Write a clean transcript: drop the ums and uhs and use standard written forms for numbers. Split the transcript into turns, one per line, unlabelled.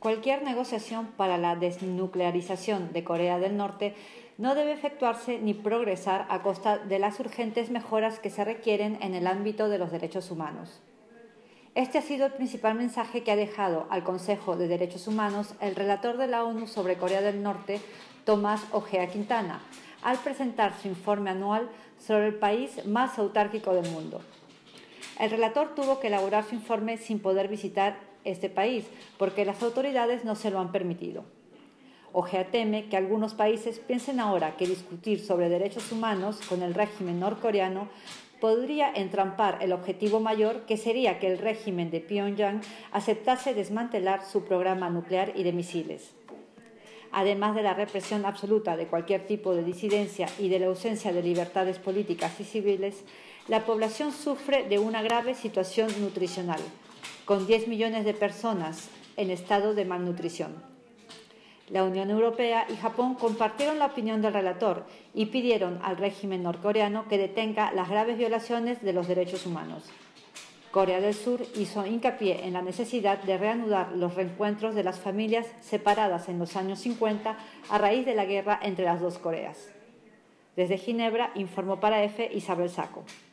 Cualquier negociación para la desnuclearización de Corea del Norte no debe efectuarse ni progresar a costa de las urgentes mejoras que se requieren en el ámbito de los derechos humanos. Este ha sido el principal mensaje que ha dejado al Consejo de Derechos Humanos el relator de la ONU sobre Corea del Norte, Tomás Ojea Quintana, al presentar su informe anual sobre el país más autárquico del mundo. El relator tuvo que elaborar su informe sin poder visitar este país, porque las autoridades no se lo han permitido. Ojea teme que algunos países piensen ahora que discutir sobre derechos humanos con el régimen norcoreano podría entrampar el objetivo mayor, que sería que el régimen de Pyongyang aceptase desmantelar su programa nuclear y de misiles. Además de la represión absoluta de cualquier tipo de disidencia y de la ausencia de libertades políticas y civiles, la población sufre de una grave situación nutricional, con 10 millones de personas en estado de malnutrición. La Unión Europea y Japón compartieron la opinión del relator y pidieron al régimen norcoreano que detenga las graves violaciones de los derechos humanos. Corea del Sur hizo hincapié en la necesidad de reanudar los reencuentros de las familias separadas en los años 50 a raíz de la guerra entre las dos Coreas. Desde Ginebra informó para EFE Isabel Saco.